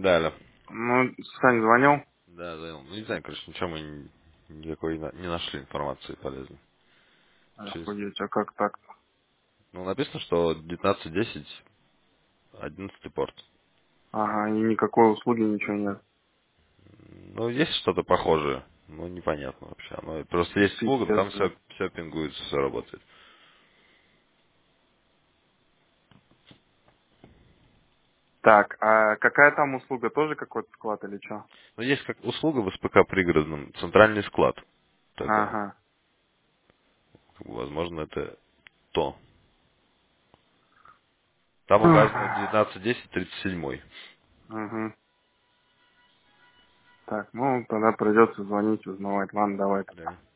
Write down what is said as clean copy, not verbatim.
Да, алло. Ну, Сань звонил. Да, да. Ну, не знаю, короче, ничего мы никакой не нашли информации полезной. Охуеть, а как так? Ну, написано, что 19.10, 11 порт. Ага, и никакой услуги, ничего нет. Ну, есть что-то похожее, но непонятно вообще. Ну, просто есть услуга, но Пиздец, там блядь. все пингуется, все работает. Так, а какая там услуга? Тоже какой-то склад или что? Но есть как услуга в СПК пригородном, центральный склад такой. Ага. Возможно, это то. Там указано 19.10, 37. Угу. Так, ну тогда придется звонить, узнавать. Ладно, давай. Да.